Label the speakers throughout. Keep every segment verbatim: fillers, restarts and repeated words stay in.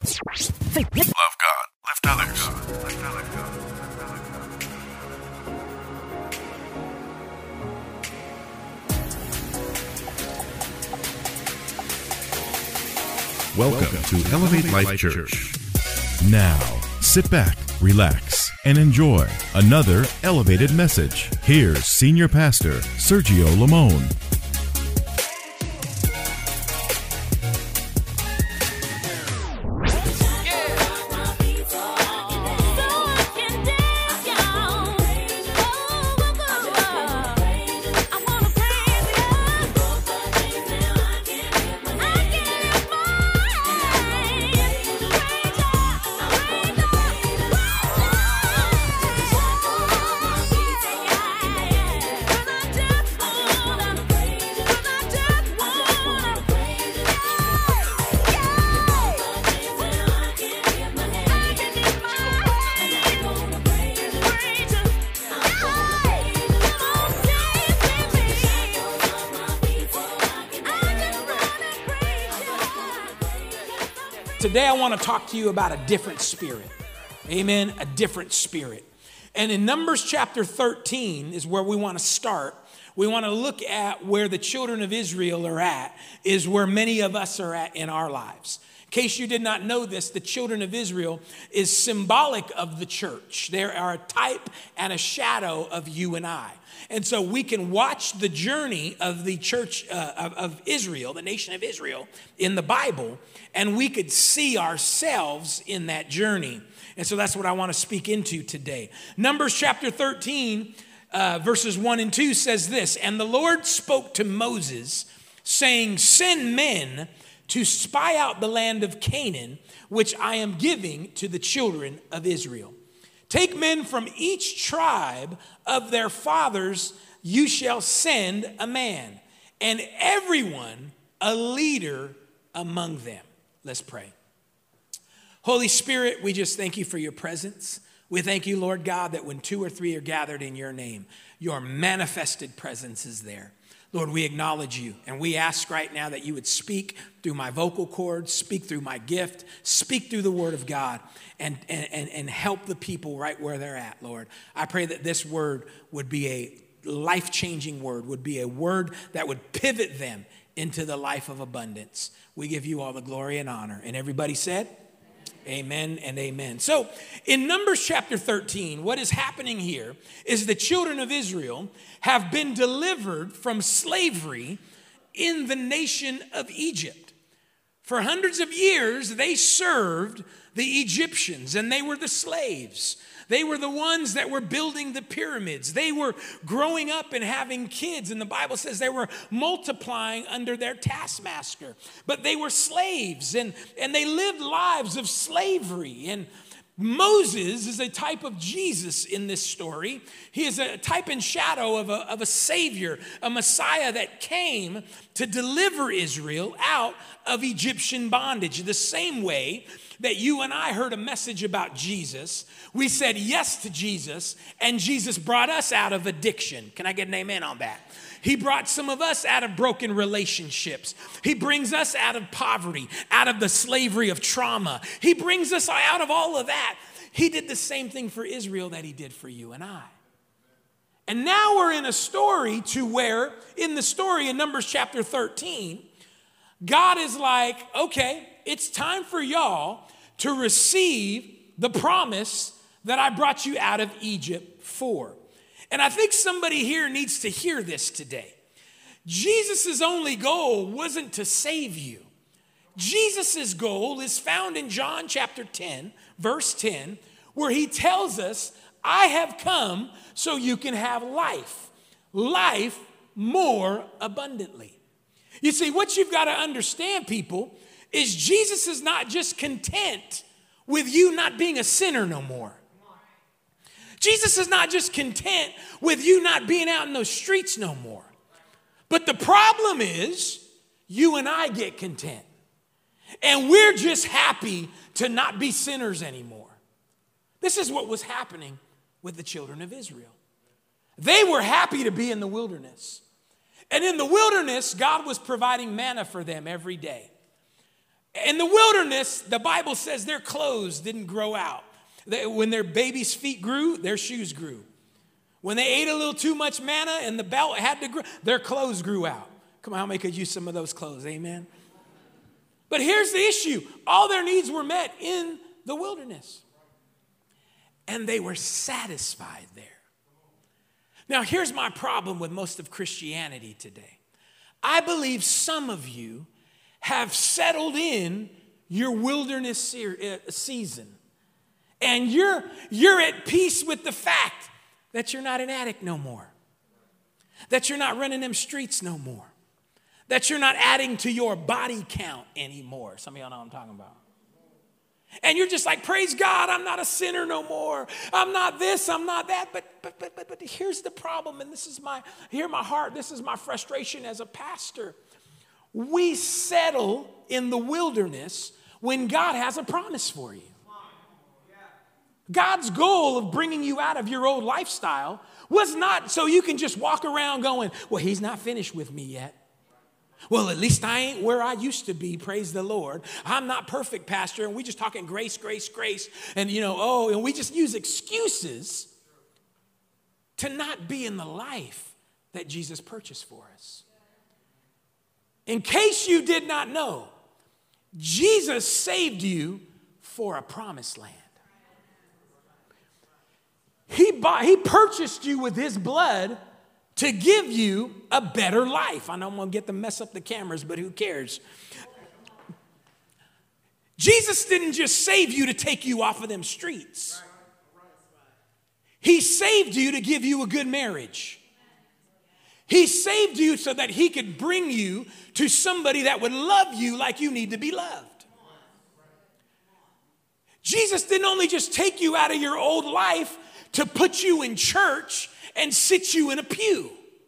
Speaker 1: Love God. Lift others. Lift others. Welcome to Elevate Life Church. Now, sit back, relax, and enjoy another elevated message. Here's Senior Pastor Sergio Lamone.
Speaker 2: Today I want to talk to you about a different spirit. Amen, a different spirit. And in Numbers chapter thirteen is where we want to start. We want to look at where the children of Israel are at, is where many of us are at in our lives. In case you did not know this, the children of Israel is symbolic of the church. They are a type and a shadow of you and I. And so we can watch the journey of the church uh, of, of Israel, the nation of Israel, in the Bible, and we could see ourselves in that journey. And so that's what I want to speak into today. Numbers chapter thirteen, uh, verses one and two says this, "And the Lord spoke to Moses, saying, Send men to spy out the land of Canaan, which I am giving to the children of Israel. Take men from each tribe of their fathers, you shall send a man, and everyone a leader among them." Let's pray. Holy Spirit, we just thank you for your presence. We thank you, Lord God, that when two or three are gathered in your name, your manifested presence is there. Lord, we acknowledge you, and we ask right now that you would speak through my vocal cords, speak through my gift, speak through the word of God, and, and, and help the people right where they're at, Lord. I pray that this word would be a life-changing word, would be a word that would pivot them into the life of abundance. We give you all the glory and honor. And everybody said, amen and amen. So in Numbers chapter thirteen, what is happening here is the children of Israel have been delivered from slavery in the nation of Egypt. For hundreds of years, they served the Egyptians, and they were the slaves. They were the ones that were building the pyramids. They were growing up and having kids, and the Bible says they were multiplying under their taskmaster. But they were slaves, and, and they lived lives of slavery. And Moses is a type of Jesus in this story. He is a type and shadow of a, of a Savior, a Messiah that came to deliver Israel out of Egyptian bondage. The same way that you and I heard a message about Jesus, we said yes to Jesus, and Jesus brought us out of addiction. Can I get an amen on that? He brought some of us out of broken relationships. He brings us out of poverty, out of the slavery of trauma. He brings us out of all of that. He did the same thing for Israel that he did for you and I. And now we're in a story to where, in the story in Numbers chapter thirteen, God is like, okay, it's time for y'all to receive the promise that I brought you out of Egypt for. And I think somebody here needs to hear this today. Jesus' only goal wasn't to save you. Jesus' goal is found in John chapter ten, verse ten, where he tells us, I have come so you can have life, life more abundantly. You see, what you've got to understand, people, is Jesus is not just content with you not being a sinner no more. Jesus is not just content with you not being out in those streets no more. But the problem is, you and I get content. And we're just happy to not be sinners anymore. This is what was happening with the children of Israel. They were happy to be in the wilderness. And in the wilderness, God was providing manna for them every day. In the wilderness, the Bible says their clothes didn't grow out. They, when their baby's feet grew, their shoes grew. When they ate a little too much manna and the belt had to grow, their clothes grew out. Come on, how many could use some of those clothes? Amen. But here's the issue. All their needs were met in the wilderness. And they were satisfied there. Now, here's my problem with most of Christianity today. I believe some of you have settled in your wilderness season. And you're, you're at peace with the fact that you're not an addict no more. That you're not running them streets no more. That you're not adding to your body count anymore. Some of y'all know what I'm talking about. And you're just like, praise God, I'm not a sinner no more. I'm not this, I'm not that. But but but but, but here's the problem, and this is my, hear my heart, this is my frustration as a pastor. We settle in the wilderness when God has a promise for you. God's goal of bringing you out of your old lifestyle was not so you can just walk around going, well, he's not finished with me yet. Well, at least I ain't where I used to be, praise the Lord. I'm not perfect, Pastor, and we just talking grace, grace, grace. And, you know, oh, and we just use excuses to not be in the life that Jesus purchased for us. In case you did not know, Jesus saved you for a promised land. He bought, he purchased you with his blood to give you a better life. I know I'm going to get to mess up the cameras, but who cares? Jesus didn't just save you to take you off of them streets. He saved you to give you a good marriage. He saved you so that he could bring you to somebody that would love you like you need to be loved. Jesus didn't only just take you out of your old life to put you in church and sit you in a pew.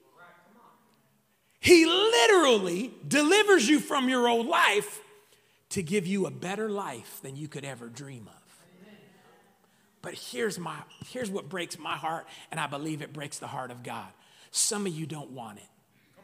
Speaker 2: He literally delivers you from your old life to give you a better life than you could ever dream of. But here's my, here's what breaks my heart, and I believe it breaks the heart of God. Some of you don't want it.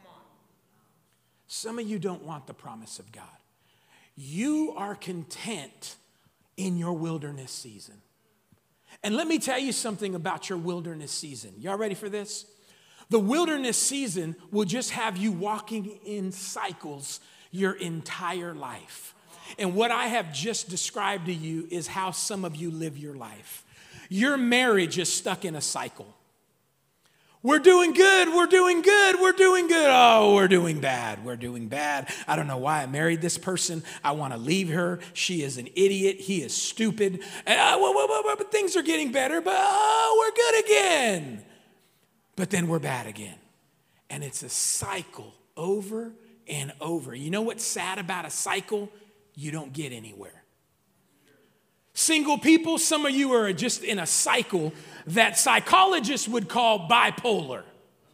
Speaker 2: Some of you don't want the promise of God. You are content in your wilderness season. And let me tell you something about your wilderness season. Y'all ready for this? The wilderness season will just have you walking in cycles your entire life. And what I have just described to you is how some of you live your life. Your marriage is stuck in a cycle. We're doing good, we're doing good, we're doing good. Oh, we're doing bad, we're doing bad. I don't know why I married this person. I want to leave her. She is an idiot. He is stupid. And, uh, well, well, well, but things are getting better, but oh, we're good again. But then we're bad again. And it's a cycle over and over. You know what's sad about a cycle? You don't get anywhere. Single people, some of you are just in a cycle that psychologists would call bipolar.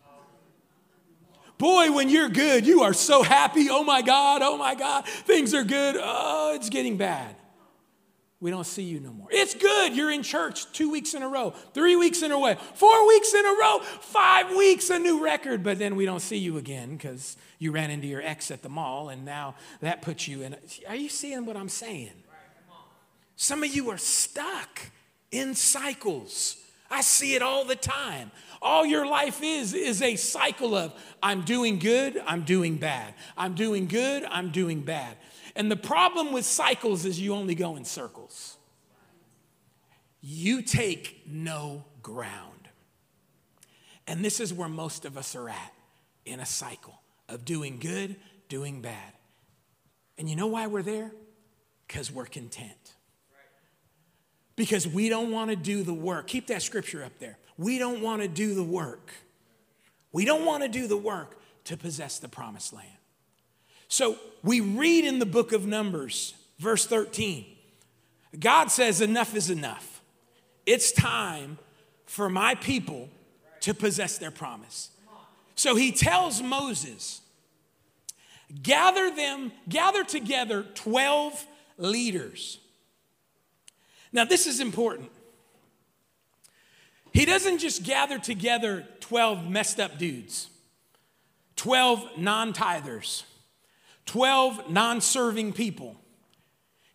Speaker 2: Boy, when you're good, you are so happy. Oh my God, oh my God, things are good. Oh, it's getting bad. We don't see you no more. It's good. You're in church two weeks in a row, three weeks in a row, four weeks in a row, five weeks, a new record. But then we don't see you again because you ran into your ex at the mall and now that puts you in. A, are you seeing what I'm saying? Some of you are stuck in cycles. I see it all the time. All your life is, is a cycle of I'm doing good, I'm doing bad. I'm doing good, I'm doing bad. And the problem with cycles is you only go in circles. You take no ground. And this is where most of us are at, in a cycle of doing good, doing bad. And you know why we're there? Because we're content. Because we don't want to do the work. Keep that scripture up there. We don't want to do the work. We don't want to do the work to possess the promised land. So we read in the book of Numbers, verse thirteen. God says enough is enough. It's time for my people to possess their promise. So he tells Moses, gather them, gather together twelve leaders. Now, this is important. He doesn't just gather together twelve messed up dudes, twelve non-tithers, twelve non-serving people.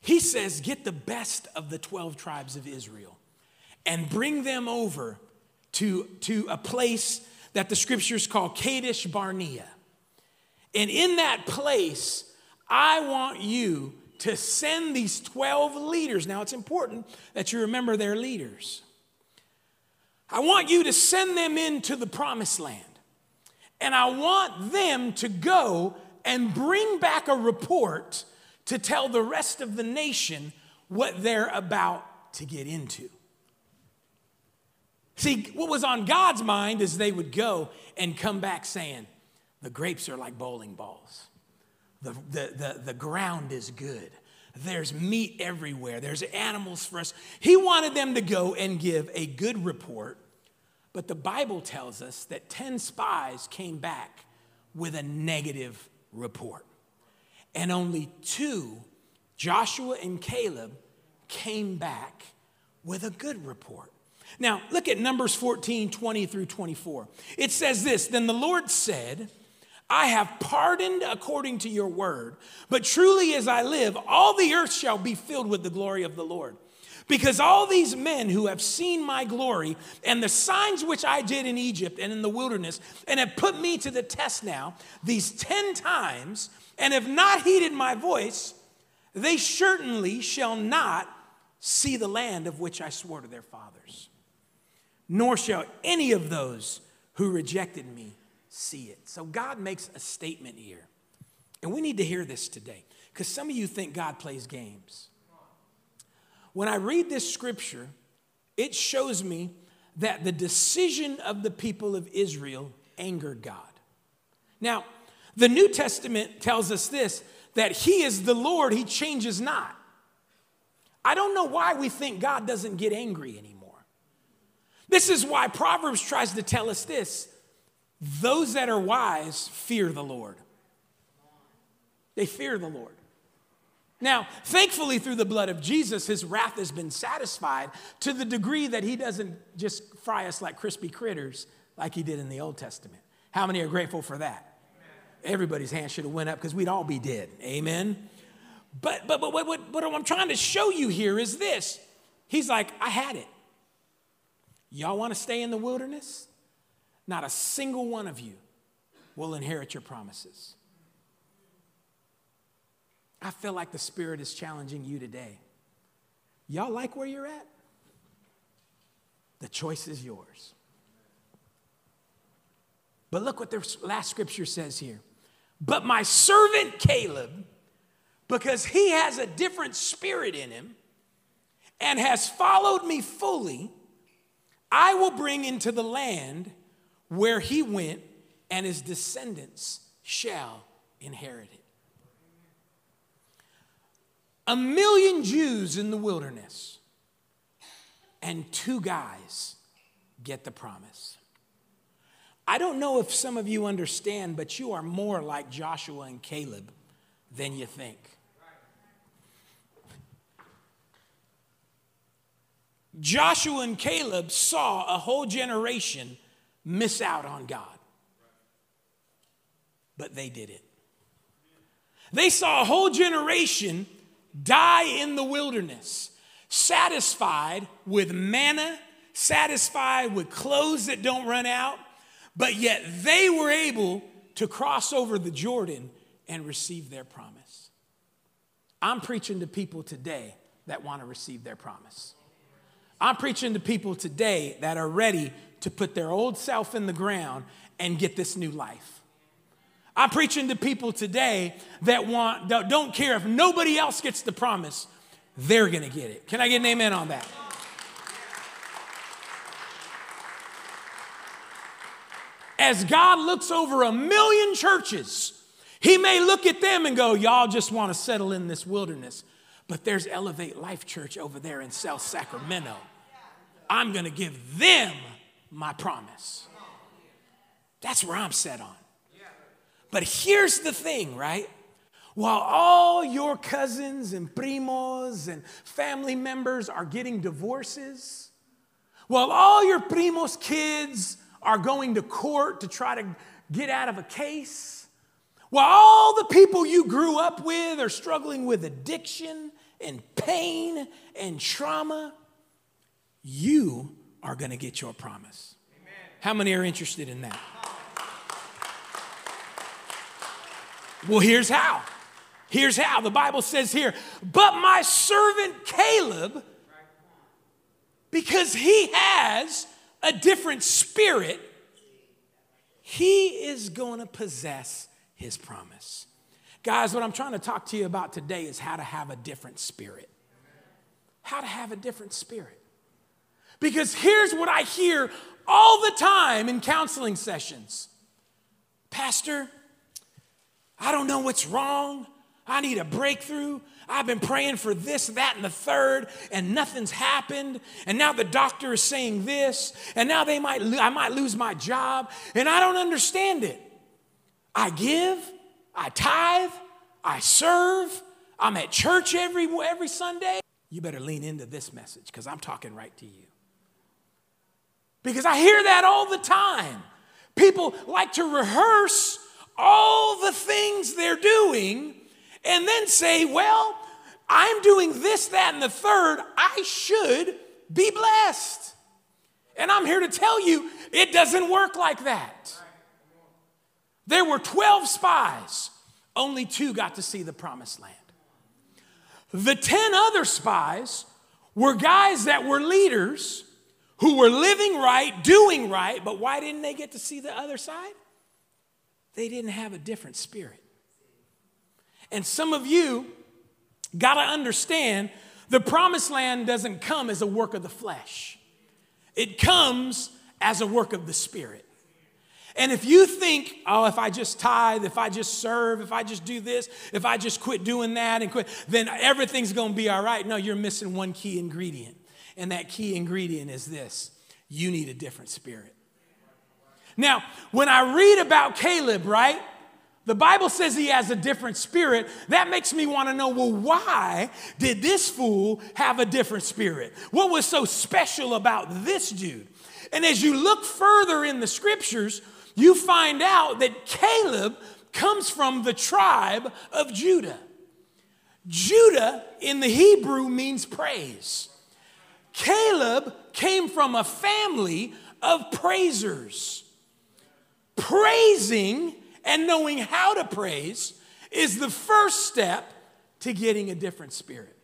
Speaker 2: He says, get the best of the twelve tribes of Israel and bring them over to, to a place that the scriptures call Kadesh Barnea. And in that place, I want you to send these twelve leaders. Now, it's important that you remember their leaders. I want you to send them into the promised land. And I want them to go and bring back a report to tell the rest of the nation what they're about to get into. See, what was on God's mind is they would go and come back saying, the grapes are like bowling balls. The, the, the, the ground is good. There's meat everywhere. There's animals for us. He wanted them to go and give a good report. But the Bible tells us that ten spies came back with a negative report. And only two, Joshua and Caleb, came back with a good report. Now, look at Numbers fourteen, twenty through twenty-four. It says this, then the Lord said, I have pardoned according to your word, but truly as I live, all the earth shall be filled with the glory of the Lord. Because all these men who have seen my glory and the signs which I did in Egypt and in the wilderness and have put me to the test now, these ten times, and have not heeded my voice, they certainly shall not see the land of which I swore to their fathers. Nor shall any of those who rejected me see it. So God makes a statement here. And we need to hear this today, because some of you think God plays games. When I read this scripture, it shows me that the decision of the people of Israel angered God. Now, the New Testament tells us this, that he is the Lord, he changes not. I don't know why we think God doesn't get angry anymore. This is why Proverbs tries to tell us this. Those that are wise fear the Lord. They fear the Lord. Now, thankfully, through the blood of Jesus, his wrath has been satisfied to the degree that he doesn't just fry us like crispy critters like he did in the Old Testament. How many are grateful for that? Amen. Everybody's hand should have went up because we'd all be dead. Amen? But, but, but what, what, what I'm trying to show you here is this. He's like, I had it. Y'all want to stay in the wilderness? Not a single one of you will inherit your promises. I feel like the Spirit is challenging you today. Y'all like where you're at? The choice is yours. But look what the last scripture says here. But my servant Caleb, because he has a different spirit in him and has followed me fully, I will bring into the land where he went, and his descendants shall inherit it. A million Jews in the wilderness, and two guys get the promise. I don't know if some of you understand, but you are more like Joshua and Caleb than you think. Joshua and Caleb saw a whole generation miss out on God. But they did it. They saw a whole generation die in the wilderness, satisfied with manna, satisfied with clothes that don't run out, but yet they were able to cross over the Jordan and receive their promise. I'm preaching to people today that want to receive their promise. I'm preaching to people today that are ready to put their old self in the ground and get this new life. I'm preaching to people today that want, that don't care if nobody else gets the promise, they're going to get it. Can I get an amen on that? As God looks over a million churches, he may look at them and go, y'all just want to settle in this wilderness. But there's Elevate Life Church over there in South Sacramento. I'm going to give them my promise. That's where I'm set on. But here's the thing, right? While all your cousins and primos and family members are getting divorces, while all your primos' kids are going to court to try to get out of a case, while all the people you grew up with are struggling with addiction and pain and trauma, you are going to get your promise. Amen. How many are interested in that? Well, here's how. Here's how. The Bible says here, but my servant Caleb, because he has a different spirit, he is going to possess his promise. Guys, what I'm trying to talk to you about today is how to have a different spirit. How to have a different spirit. Because here's what I hear all the time in counseling sessions. Pastor, I don't know what's wrong. I need a breakthrough. I've been praying for this, that, and the third, and nothing's happened. And now the doctor is saying this, and now they might I might lose my job, and I don't understand it. I give, I tithe, I serve, I'm at church every, every Sunday. You better lean into this message because I'm talking right to you. Because I hear that all the time. People like to rehearse all the things they're doing and then say, well, I'm doing this, that, and the third. I should be blessed. And I'm here to tell you, it doesn't work like that. There were twelve spies. Only two got to see the promised land. The ten other spies were guys that were leaders who were living right, doing right, but why didn't they get to see the other side? They didn't have a different spirit. And some of you got to understand the promised land doesn't come as a work of the flesh. It comes as a work of the Spirit. And if you think, oh, if I just tithe, if I just serve, if I just do this, if I just quit doing that and quit, then everything's going to be all right. No, you're missing one key ingredient. And that key ingredient is this. You need a different spirit. Now, when I read about Caleb, right, the Bible says he has a different spirit. That makes me want to know, well, why did this fool have a different spirit? What was so special about this dude? And as you look further in the scriptures, you find out that Caleb comes from the tribe of Judah. Judah in the Hebrew means praise. Caleb came from a family of praisers. Praising and knowing how to praise is the first step to getting a different spirit.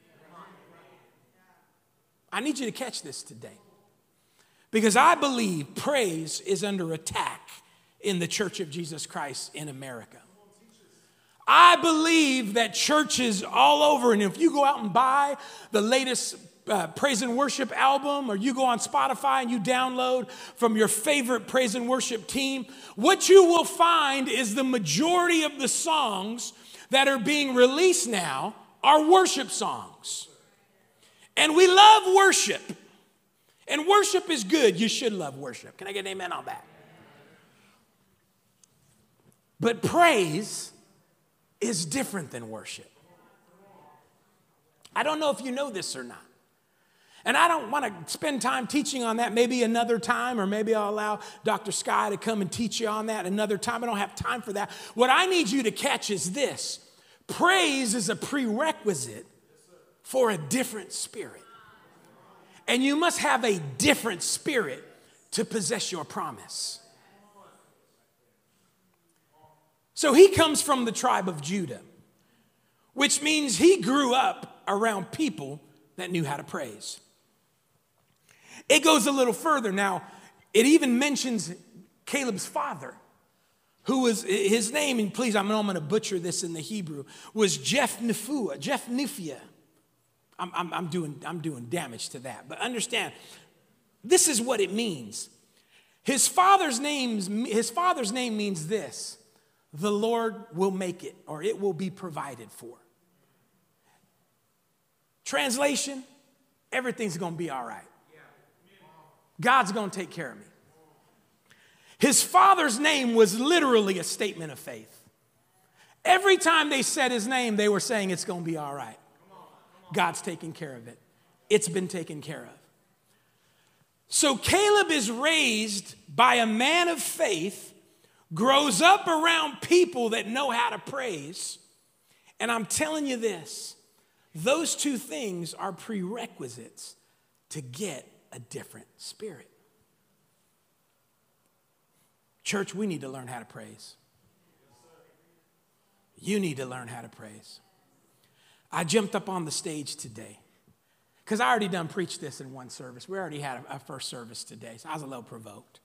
Speaker 2: I need you to catch this today. Because I believe praise is under attack in the Church of Jesus Christ in America. I believe that churches all over, and if you go out and buy the latest uh, praise and worship album, or you go on Spotify and you download from your favorite praise and worship team, what you will find is the majority of the songs that are being released now are worship songs. And we love worship. And worship is good. You should love worship. Can I get an amen on that? But praise is different than worship. I don't know if you know this or not. And I don't want to spend time teaching on that, maybe another time, or maybe I'll allow Doctor Sky to come and teach you on that another time. I don't have time for that. What I need you to catch is this. Praise is a prerequisite for a different spirit. And you must have a different spirit to possess your promise. So he comes from the tribe of Judah, which means he grew up around people that knew how to praise. It goes a little further. Now, it even mentions Caleb's father, who was, his name, and please, I know I'm going to butcher this in the Hebrew, was Jephnephua, Jephnephia. I'm, I'm, I'm, doing, I'm doing damage to that. But understand, this is what it means. His father's, name's, his father's name means this. The Lord will make it, or it will be provided for. Translation, everything's going to be all right. God's going to take care of me. His father's name was literally a statement of faith. Every time they said his name, they were saying it's going to be all right. God's taking care of it. It's been taken care of. So Caleb is raised by a man of faith, grows up around people that know how to praise. And I'm telling you this, Those two things are prerequisites to get a different spirit. Church, we need to learn how to praise. You need to learn how to praise. I jumped up on the stage today because I already done preached this in one service. We already had a, a first service today, so I was a little provoked.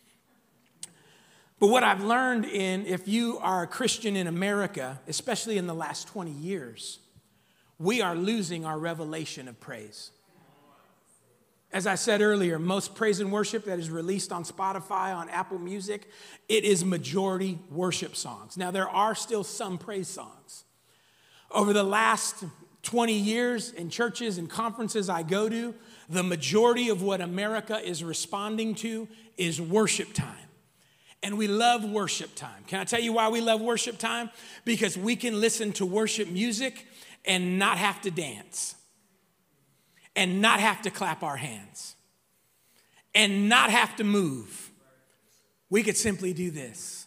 Speaker 2: But what I've learned in, if you are a Christian in America, especially in the last twenty years, we are losing our revelation of praise. As I said earlier, most praise and worship that is released on Spotify, on Apple Music, it is majority worship songs. Now, there are still some praise songs. Over the last twenty years in churches and conferences I go to, the majority of what America is responding to is worship time. And we love worship time. Can I tell you why we love worship time? Because we can listen to worship music and not have to dance. And not have to clap our hands. And not have to move. We could simply do this.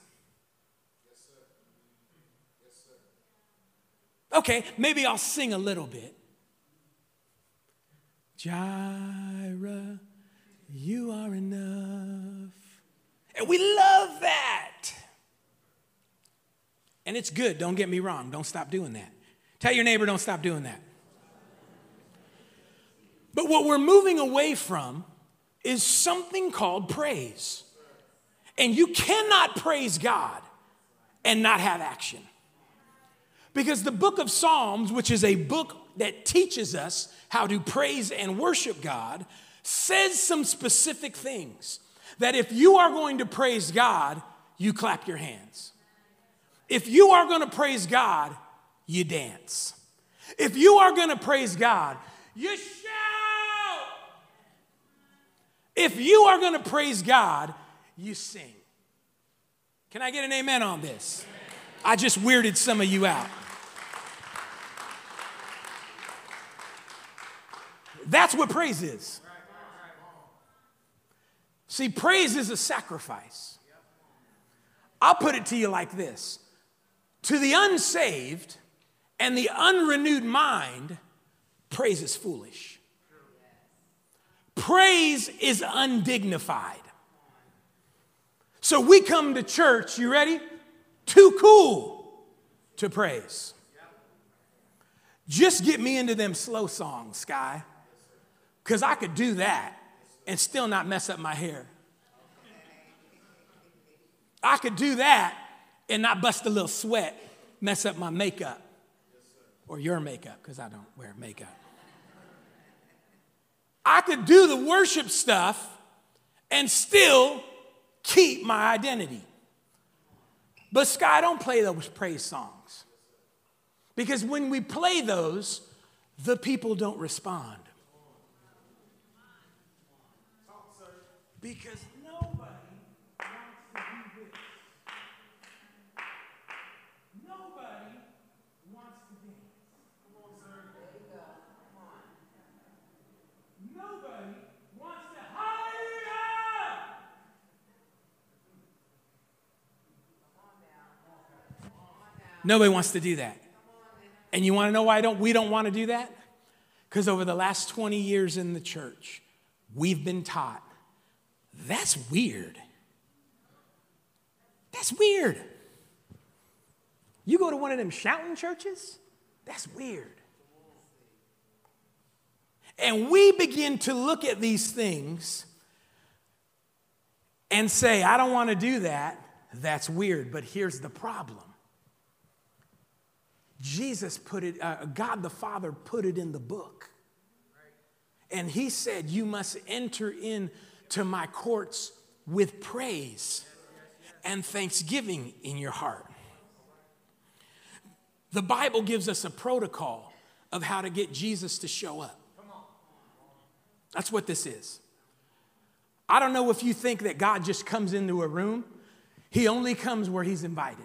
Speaker 2: Okay, maybe I'll sing a little bit. Jireh, you are enough. And we love that. And it's good, don't get me wrong. Don't stop doing that. Tell your neighbor, don't stop doing that. But what we're moving away from is something called praise. And you cannot praise God and not have action. Because the book of Psalms, which is a book that teaches us how to praise and worship God, says some specific things. That if you are going to praise God, you clap your hands. If you are going to praise God, you dance. If you are going to praise God, you shout. If you are going to praise God, you sing. Can I get an amen on this? I just weirded some of you out. That's what praise is. See, praise is a sacrifice. I'll put it to you like this. To the unsaved and the unrenewed mind, praise is foolish. Praise is undignified. So we come to church, you ready? Too cool to praise. Just get me into them slow songs, Sky. Because I could do that and still not mess up my hair. I could do that and not bust a little sweat, mess up my makeup. Or your makeup, because I don't wear makeup. I could do the worship stuff and still keep my identity. But Sky, don't play those praise songs. Because when we play those, the people don't respond. Because nobody wants to do this. Nobody wants to dance. Come on, sir. There you go. Come on. Nobody wants to hallelujah. Come on now. Come on now. Nobody wants to do that. And you want to know why don't we don't want to do that? Because over the last twenty years in the church, we've been taught that's weird. That's weird. You go to one of them shouting churches? That's weird. And we begin to look at these things and say, I don't want to do that. That's weird. But here's the problem. Jesus put it, uh, God the Father put it in the book. And he said, you must enter into my courts with praise and thanksgiving in your heart. The Bible gives us a protocol of how to get Jesus to show up. That's what this is. I don't know if you think that God just comes into a room. He only comes where he's invited.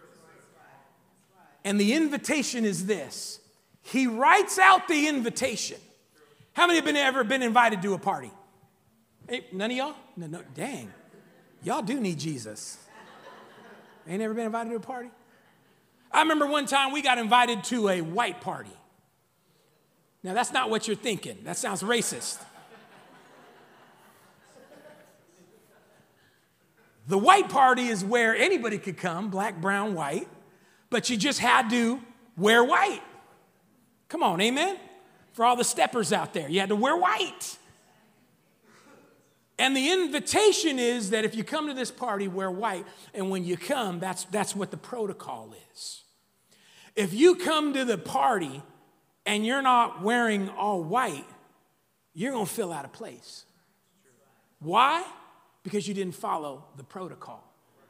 Speaker 2: And the invitation is this. He writes out the invitation. How many have been, ever been invited to a party? Hey, none of y'all? No, no, dang. Y'all do need Jesus. Ain't ever been invited to a party? I remember one time we got invited to a white party. Now, that's not what you're thinking. That sounds racist. The white party is where anybody could come, black, brown, white, but you just had to wear white. Come on, amen? For all the steppers out there, you had to wear white. And the invitation is that if you come to this party, wear white. And when you come, that's, that's what the protocol is. If you come to the party and you're not wearing all white, you're going to feel out of place. Why? Because you didn't follow the protocol.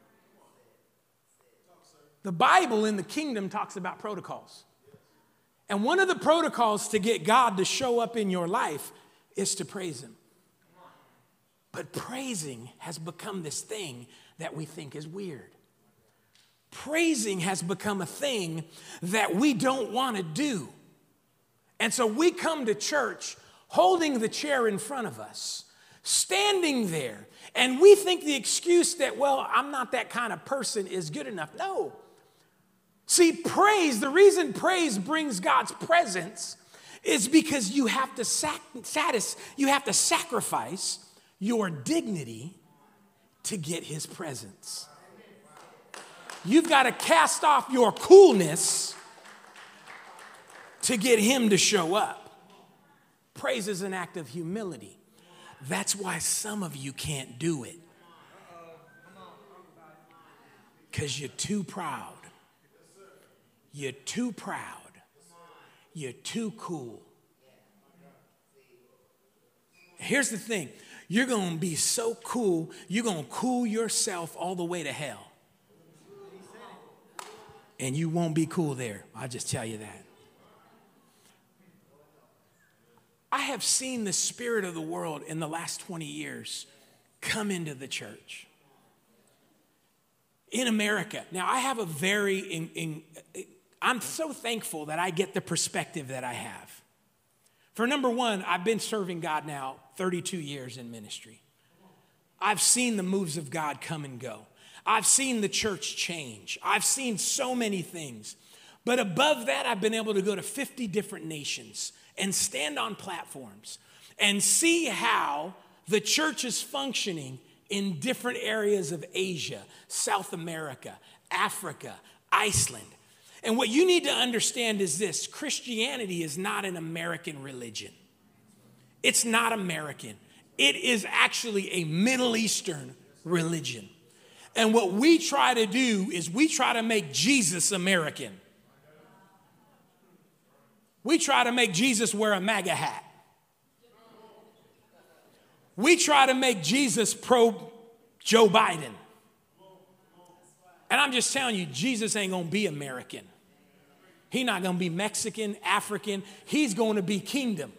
Speaker 2: The Bible in the kingdom talks about protocols. And one of the protocols to get God to show up in your life is to praise him. But praising has become this thing that we think is weird. Praising has become a thing that we don't want to do. And so we come to church holding the chair in front of us, standing there, and we think the excuse that, well, I'm not that kind of person is good enough. No. See, praise, the reason praise brings God's presence is because you have to sac- satis- you have to sacrifice your dignity to get his presence. You've got to cast off your coolness to get him to show up. Praise is an act of humility. That's why some of you can't do it. Because you're too proud. You're too proud. You're too cool. Here's the thing. You're going to be so cool, you're going to cool yourself all the way to hell. And you won't be cool there. I'll just tell you that. I have seen the spirit of the world in the last twenty years come into the church. In America. Now, I have a very, in, in, I'm so thankful that I get the perspective that I have. For number one, I've been serving God now thirty-two years in ministry. I've seen the moves of God come and go. I've seen the church change. I've seen so many things. But above that, I've been able to go to fifty different nations and stand on platforms and see how the church is functioning in different areas of Asia, South America, Africa, Iceland. And what you need to understand is this: Christianity is not an American religion. It's not American. It is actually a Middle Eastern religion. And what we try to do is we try to make Jesus American. We try to make Jesus wear a MAGA hat. We try to make Jesus pro Joe Biden. And I'm just telling you, Jesus ain't going to be American. He's not going to be Mexican, African. He's going to be kingdom.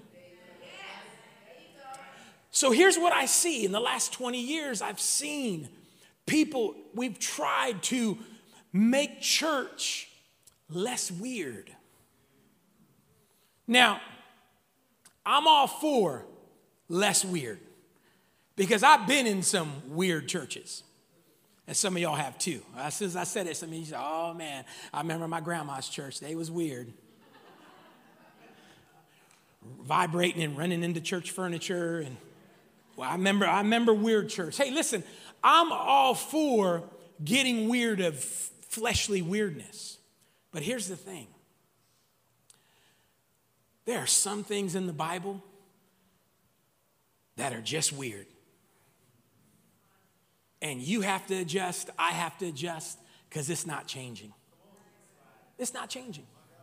Speaker 2: So here's what I see. In the last twenty years, I've seen people, we've tried to make church less weird. Now, I'm all for less weird because I've been in some weird churches. And some of y'all have too. As soon as I said it, some of you said, oh man, I remember my grandma's church. They was weird. Vibrating and running into church furniture. And well, I remember, I remember weird church. Hey, listen, I'm all for getting weird of fleshly weirdness. But here's the thing. There are some things in the Bible that are just weird. And you have to adjust, I have to adjust, because it's not changing. It's not changing.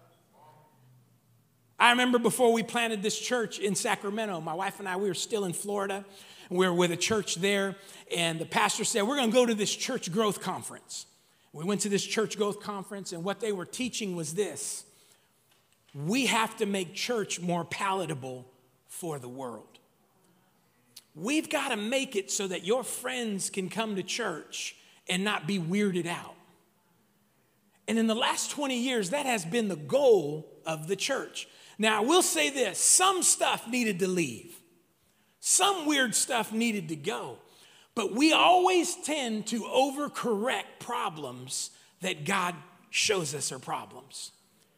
Speaker 2: I remember before we planted this church in Sacramento, my wife and I, we were still in Florida, and we were with a church there, and the pastor said, we're going to go to this church growth conference. We went to this church growth conference, and what they were teaching was this: we have to make church more palatable for the world. We've got to make it so that your friends can come to church and not be weirded out. And in the last twenty years, that has been the goal of the church. Now, I will say this: some stuff needed to leave. Some weird stuff needed to go. But we always tend to overcorrect problems that God shows us are problems.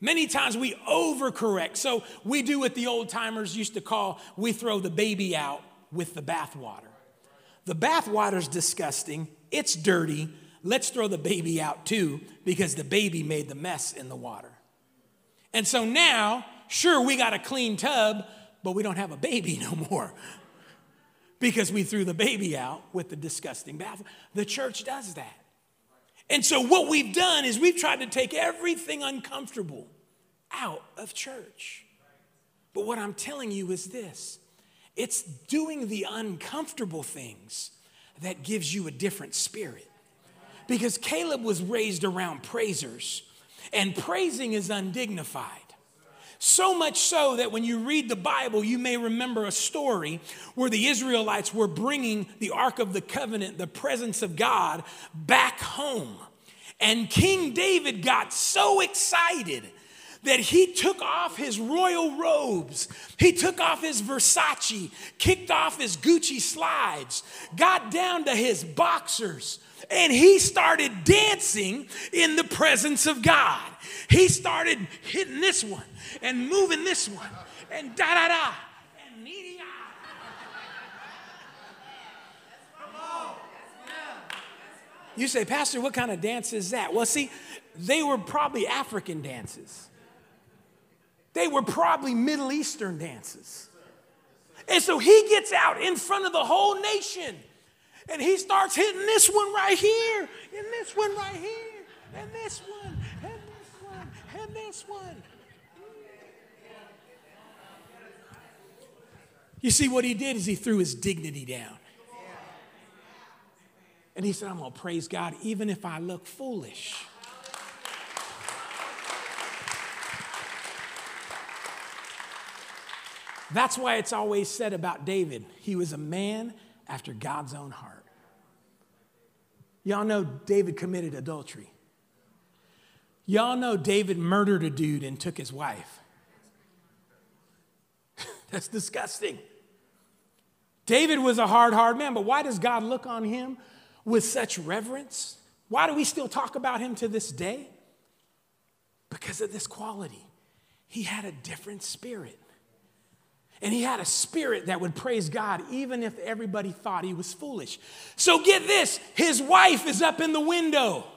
Speaker 2: Many times we overcorrect. So we do what the old timers used to call, we throw the baby out with the bathwater. The bathwater's disgusting. It's dirty. Let's throw the baby out too, because the baby made the mess in the water. And so now, sure, we got a clean tub, but we don't have a baby no more because we threw the baby out with the disgusting bath. The church does that. And so what we've done is we've tried to take everything uncomfortable out of church. But what I'm telling you is this. It's doing the uncomfortable things that gives you a different spirit. Because Caleb was raised around praisers, and praising is undignified. So much so that when you read the Bible, you may remember a story where the Israelites were bringing the Ark of the Covenant, the presence of God, back home. And King David got so excited that he took off his royal robes, he took off his Versace, kicked off his Gucci slides, got down to his boxers, and he started dancing in the presence of God. He started hitting this one and moving this one and da-da-da and nee-dee-ah. You say, Pastor, what kind of dance is that? Well, see, they were probably African dances. They were probably Middle Eastern dances. And so he gets out in front of the whole nation and he starts hitting this one right here, and this one right here, and this one, and this one, and this one. You see, what he did is he threw his dignity down. And he said, I'm going to praise God even if I look foolish. That's why it's always said about David, he was a man after God's own heart. Y'all know David committed adultery. Y'all know David murdered a dude and took his wife. That's disgusting. David was a hard, hard man, but why does God look on him with such reverence? Why do we still talk about him to this day? Because of this quality. He had a different spirit. And he had a spirit that would praise God even if everybody thought he was foolish. So get this, his wife is up in the window.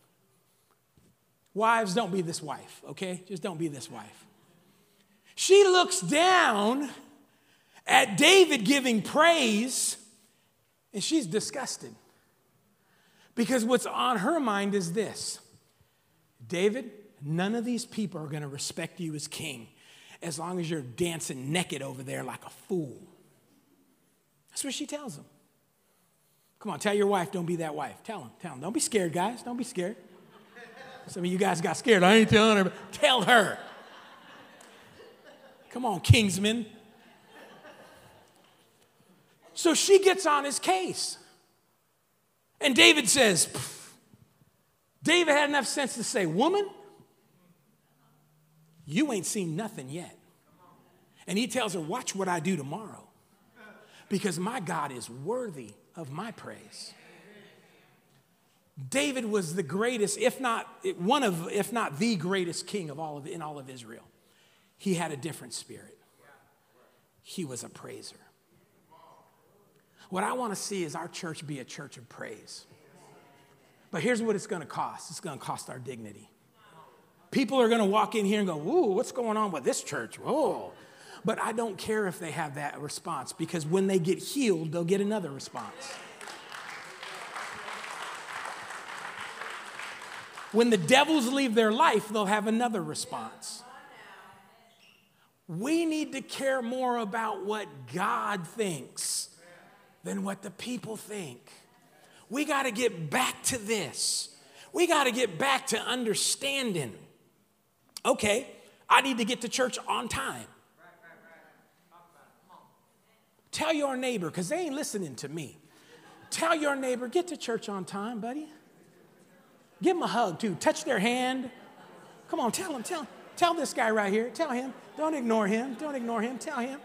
Speaker 2: Wives, don't be this wife, okay? Just don't be this wife. She looks down at David giving praise, and she's disgusted. Because what's on her mind is this: David, none of these people are going to respect you as king as long as you're dancing naked over there like a fool. That's what she tells him. Come on, tell your wife, don't be that wife. Tell him, tell him. Don't be scared, guys. Don't be scared. Some of you guys got scared. I ain't telling her. But tell her. Come on, Kingsman. So she gets on his case. And David says, pff. David had enough sense to say, woman, you ain't seen nothing yet. And he tells her, watch what I do tomorrow. Because my God is worthy of my praise. David was the greatest, if not one of, if not the greatest king of all of in all of Israel. He had a different spirit. He was a praiser. What I want to see is our church be a church of praise. But here's what it's going to cost. It's going to cost our dignity. People are going to walk in here and go, ooh, what's going on with this church? Whoa. But I don't care if they have that response, because when they get healed, they'll get another response. When the devils leave their life, they'll have another response. We need to care more about what God thinks than what the people think. We got to get back to this. We got to get back to understanding. Okay, I need to get to church on time. Tell your neighbor, because they ain't listening to me. Tell your neighbor, get to church on time, buddy. Give them a hug, too. Touch their hand. Come on, tell him, tell him. Tell this guy right here. Tell him. Don't ignore him. Don't ignore him. Tell him.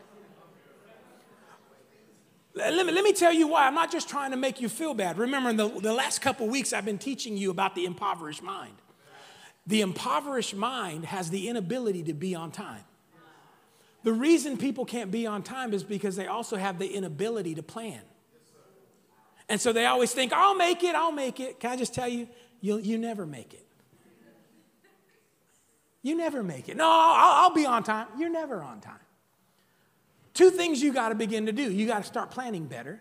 Speaker 2: Let me, let me tell you why. I'm not just trying to make you feel bad. Remember, in the, the last couple weeks, I've been teaching you about the impoverished mind. The impoverished mind has the inability to be on time. The reason people can't be on time is because they also have the inability to plan. And so they always think, I'll make it, I'll make it. Can I just tell you, you you never make it. You never make it. No, I'll, I'll be on time. You're never on time. Two things you got to begin to do. You got to start planning better.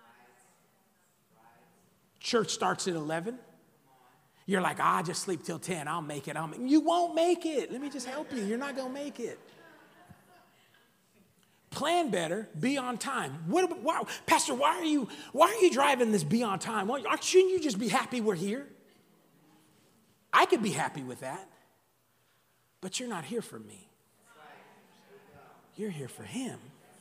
Speaker 2: Church starts at eleven. You're like, ah, I just sleep till ten. I'll make it. I'll make it. You won't make it. Let me just help you. You're not going to make it. Plan better. Be on time. What? Why, Pastor, why are you? Why are you driving this be on time? Why, shouldn't you just be happy we're here? I could be happy with that, but you're not here for me. You're here for him.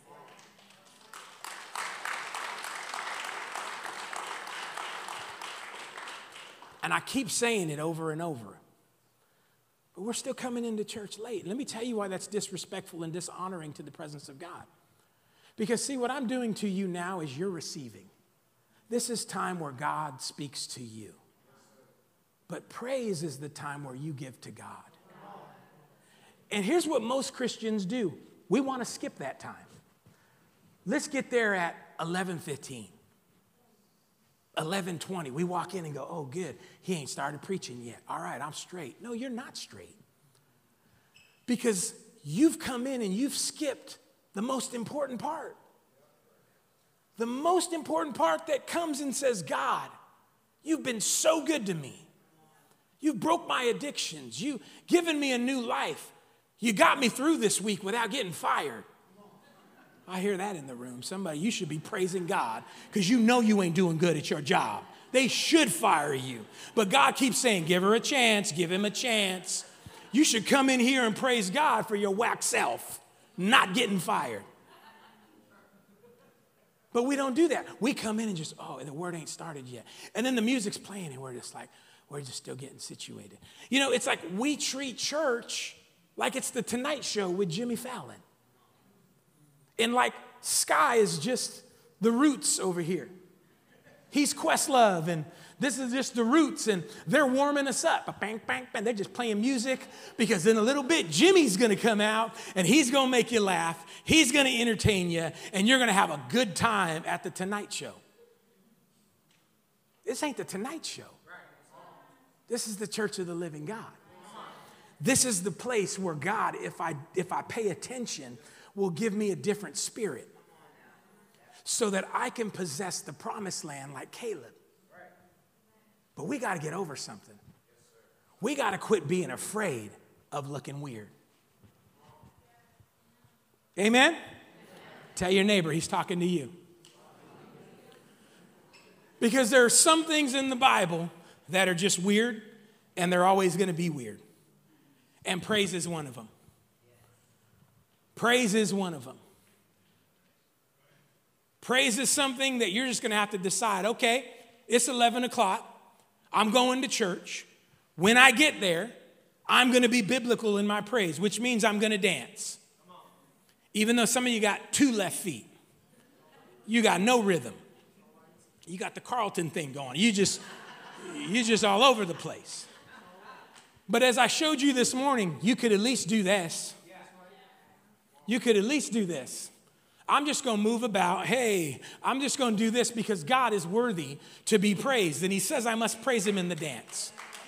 Speaker 2: And I keep saying it over and over. But we're still coming into church late. Let me tell you why that's disrespectful and dishonoring to the presence of God. Because see, what I'm doing to you now is you're receiving. This is time where God speaks to you. But praise is the time where you give to God. And here's what most Christians do. We want to skip that time. Let's get there at eleven fifteen. eleven twenty, we walk in and go, oh, good, he ain't started preaching yet. All right, I'm straight. No, you're not straight. Because you've come in and you've skipped the most important part. The most important part that comes and says, God, you've been so good to me. You've broke my addictions. You've given me a new life. You got me through this week without getting fired. I hear that in the room. Somebody, you should be praising God because you know you ain't doing good at your job. They should fire you. But God keeps saying, give her a chance, give him a chance. You should come in here and praise God for your whack self, not getting fired. But we don't do that. We come in and just, oh, the word ain't started yet. And then the music's playing and we're just like, we're just still getting situated. You know, it's like we treat church like it's the Tonight Show with Jimmy Fallon. And like Sky is just the Roots over here. He's Questlove, and this is just the Roots, and they're warming us up. Bang, bang, bang. They're just playing music because in a little bit, Jimmy's going to come out, and he's going to make you laugh. He's going to entertain you, and you're going to have a good time at the Tonight Show. This ain't the Tonight Show. This is the church of the living God. This is the place where God, if I if I pay attention, will give me a different spirit so that I can possess the promised land like Caleb. But we got to get over something. We got to quit being afraid of looking weird. Amen? Amen? Tell your neighbor, he's talking to you. Because there are some things in the Bible that are just weird, and they're always going to be weird. And praise is one of them. Praise is one of them. Praise is something that you're just going to have to decide, okay, it's eleven o'clock. I'm going to church. When I get there, I'm going to be biblical in my praise, which means I'm going to dance. Even though some of you got two left feet. You got no rhythm. You got the Carlton thing going. You just, you're just all over the place. But as I showed you this morning, you could at least do this. You could at least do this. I'm just going to move about. Hey, I'm just going to do this because God is worthy to be praised. And he says I must praise him in the dance.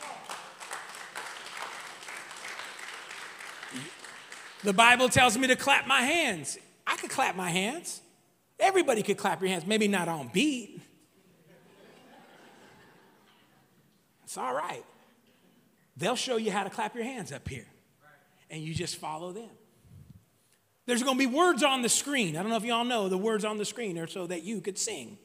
Speaker 2: The Bible tells me to clap my hands. I could clap my hands. Everybody could clap your hands. Maybe not on beat. It's all right. They'll show you how to clap your hands up here. And you just follow them. There's going to be words on the screen. I don't know if y'all know the words on the screen are so that you could sing.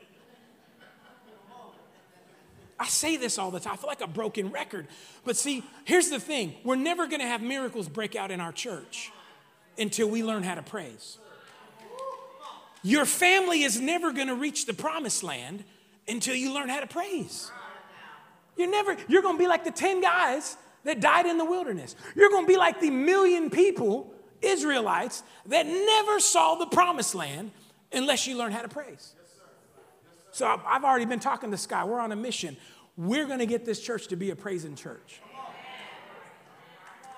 Speaker 2: I say this all the time. I feel like a broken record. But see, here's the thing. We're never going to have miracles break out in our church until we learn how to praise. Your family is never going to reach the promised land until you learn how to praise. You're never, you're going to be like the ten guys that died in the wilderness. You're going to be like the million people, Israelites, that never saw the promised land unless you learn how to praise. So I've already been talking to Sky. We're on a mission. We're going to get this church to be a praising church.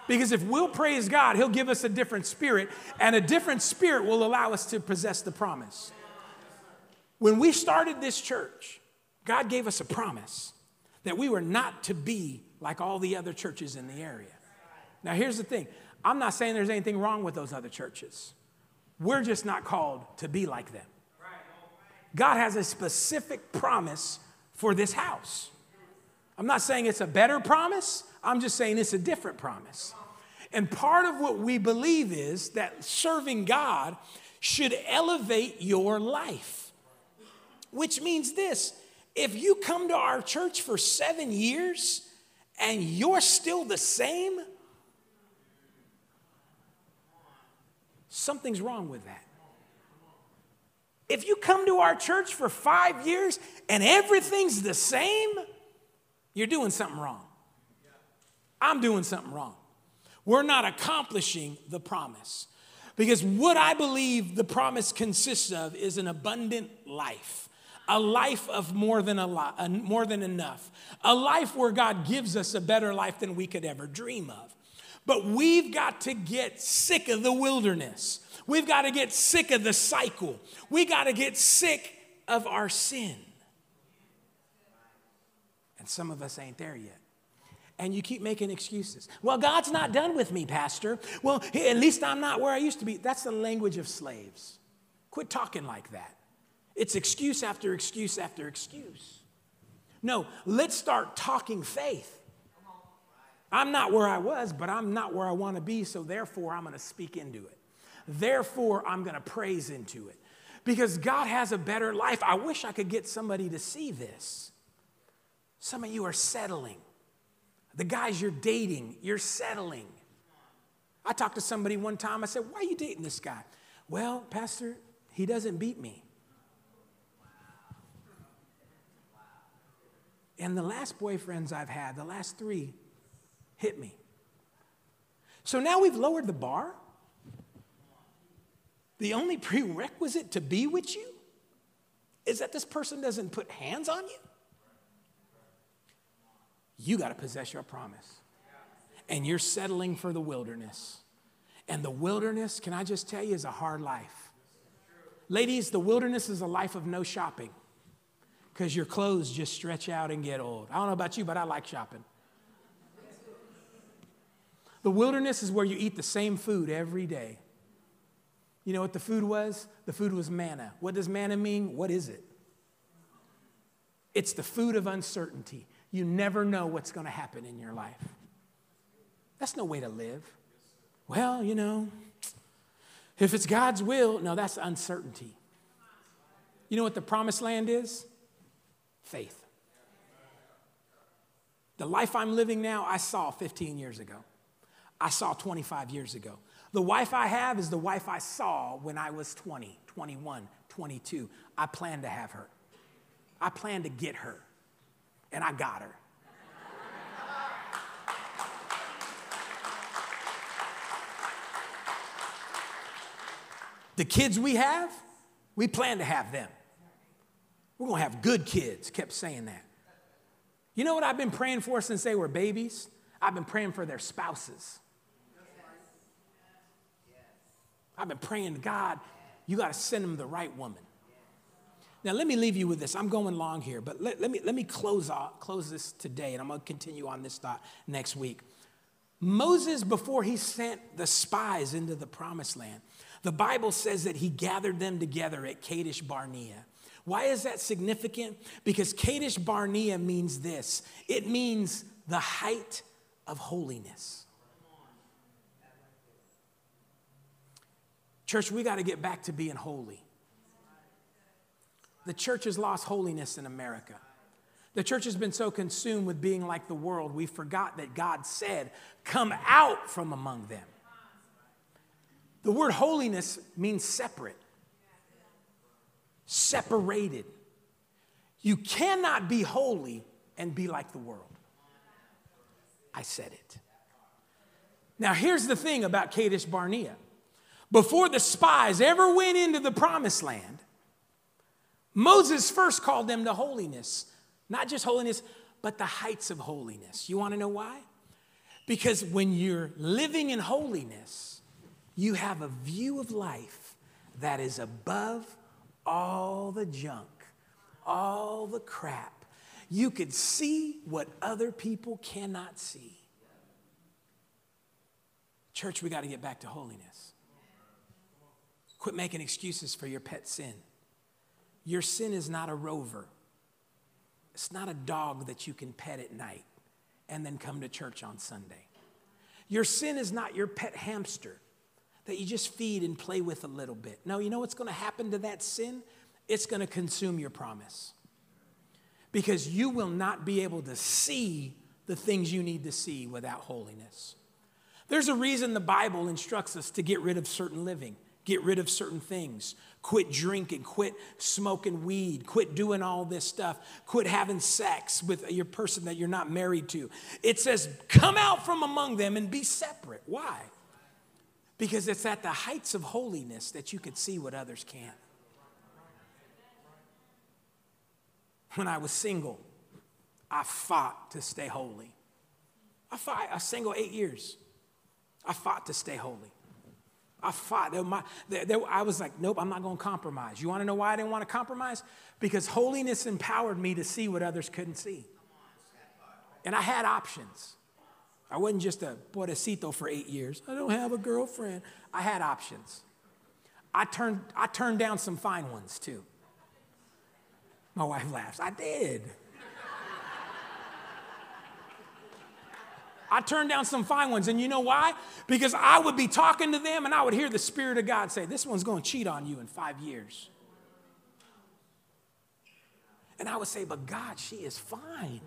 Speaker 2: Because if we'll praise God, he'll give us a different spirit, and a different spirit will allow us to possess the promise. When we started this church, God gave us a promise that we were not to be like all the other churches in the area. Now, here's the thing. I'm not saying there's anything wrong with those other churches. We're just not called to be like them. God has a specific promise for this house. I'm not saying it's a better promise. I'm just saying it's a different promise. And part of what we believe is that serving God should elevate your life. Which means this: if you come to our church for seven years and you're still the same, something's wrong with that. If you come to our church for five years and everything's the same, you're doing something wrong. I'm doing something wrong. We're not accomplishing the promise. Because what I believe the promise consists of is an abundant life. A life of more than a lot, more than enough. A life where God gives us a better life than we could ever dream of. But we've got to get sick of the wilderness. We've got to get sick of the cycle. We got to get sick of our sin. And some of us ain't there yet. And you keep making excuses. Well, God's not done with me, Pastor. Well, at least I'm not where I used to be. That's the language of slaves. Quit talking like that. It's excuse after excuse after excuse. No, let's start talking faith. I'm not where I was, but I'm not where I want to be, so therefore I'm going to speak into it. Therefore, I'm going to praise into it. Because God has a better life. I wish I could get somebody to see this. Some of you are settling. The guys you're dating, you're settling. I talked to somebody one time. I said, why are you dating this guy? Well, Pastor, he doesn't beat me. And the last boyfriends I've had, the last three, hit me. So now we've lowered the bar. The only prerequisite to be with you is that this person doesn't put hands on you. You got to possess your promise. And you're settling for the wilderness. And the wilderness, can I just tell you, is a hard life. Ladies, the wilderness is a life of no shopping. Because your clothes just stretch out and get old. I don't know about you, but I like shopping. The wilderness is where you eat the same food every day. You know what the food was? The food was manna. What does manna mean? What is it? It's the food of uncertainty. You never know what's going to happen in your life. That's no way to live. Well, you know, if it's God's will, no, that's uncertainty. You know what the promised land is? Faith. The life I'm living now, I saw fifteen years ago. I saw twenty-five years ago. The wife I have is the wife I saw when I was twenty, twenty-one, twenty-two. I planned to have her. I planned to get her. And I got her. The kids we have, we plan to have them. We're going to have good kids. Kept saying that. You know what I've been praying for since they were babies? I've been praying for their spouses. I've been praying to God, you got to send them the right woman. Now, let me leave you with this. I'm going long here, but let, let me, let me close, off, close this today, and I'm going to continue on this thought next week. Moses, before he sent the spies into the promised land, the Bible says that he gathered them together at Kadesh Barnea. Why is that significant? Because Kadesh Barnea means this. It means the height of holiness. Church, we got to get back to being holy. The church has lost holiness in America. The church has been so consumed with being like the world, we forgot that God said, come out from among them. The word holiness means separate. Separated. You cannot be holy and be like the world. I said it. Now, here's the thing about Kadesh Barnea. Before the spies ever went into the promised land, Moses first called them to holiness. Not just holiness, but the heights of holiness. You want to know why? Because when you're living in holiness, you have a view of life that is above all the junk, all the crap. You could see what other people cannot see. Church, we got to get back to holiness. Quit making excuses for your pet sin. Your sin is not a rover. It's not a dog that you can pet at night and then come to church on Sunday. Your sin is not your pet hamster that you just feed and play with a little bit. No, you know what's going to happen to that sin? It's going to consume your promise. Because you will not be able to see the things you need to see without holiness. There's a reason the Bible instructs us to get rid of certain living, get rid of certain things, quit drinking, quit smoking weed, quit doing all this stuff, quit having sex with your person that you're not married to. It says, come out from among them and be separate. Why? Because it's at the heights of holiness that you could see what others can't. When I was single, I fought to stay holy. I fought, I was single eight years. I fought to stay holy. I fought. They were my, they, they, I was like, nope, I'm not going to compromise. You want to know why I didn't want to compromise? Because holiness empowered me to see what others couldn't see. And I had options. I wasn't just a pobrecito for eight years. I don't have a girlfriend. I had options. I turned, I turned down some fine ones too. My wife laughs. I did. I turned down some fine ones. And you know why? Because I would be talking to them and I would hear the Spirit of God say, this one's going to cheat on you in five years. And I would say, but God, she is fine.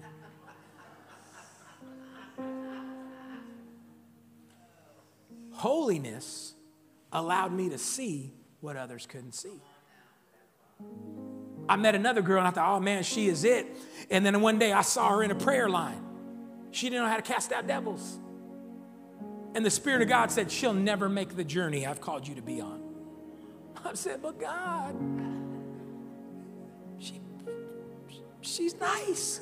Speaker 2: Holiness allowed me to see what others couldn't see. I met another girl and I thought, oh man, she is it. And then one day I saw her in a prayer line. She didn't know how to cast out devils. And the Spirit of God said, she'll never make the journey I've called you to be on. I said, but God, she, she's nice.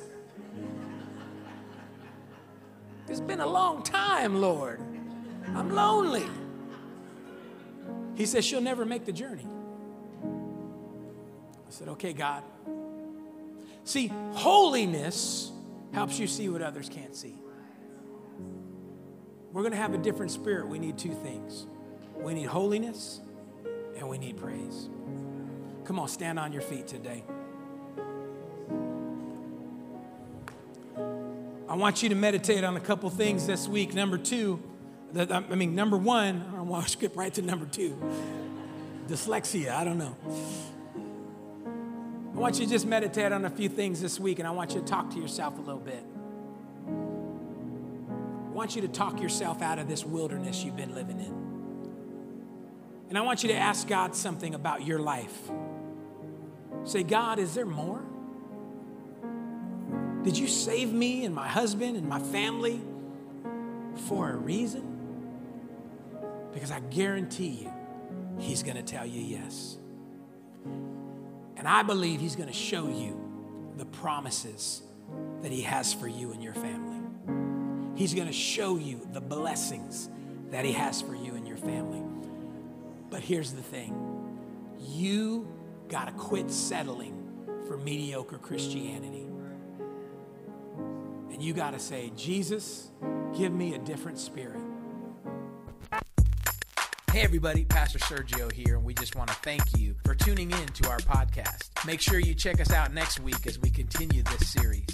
Speaker 2: It's been a long time, Lord. I'm lonely. He said, she'll never make the journey. I said, okay, God. See, holiness helps you see what others can't see. We're going to have a different spirit. We need two things. We need holiness and we need praise. Come on, stand on your feet today. I want you to meditate on a couple things this week. Number two, that, I mean, number one, I don't want to skip right to number two. Dyslexia, I don't know. I want you to just meditate on a few things this week, and I want you to talk to yourself a little bit. I want you to talk yourself out of this wilderness you've been living in. And I want you to ask God something about your life. Say, God, is there more? Did you save me and my husband and my family for a reason? Because I guarantee you, he's going to tell you yes. And I believe he's going to show you the promises that he has for you and your family. He's going to show you the blessings that he has for you and your family. But here's the thing. You got to quit settling for mediocre Christianity. And you got to say, Jesus, give me a different spirit. Hey everybody, Pastor Sergio here, and we just want to thank you for tuning in to our podcast. Make sure you check us out next week as we continue this series.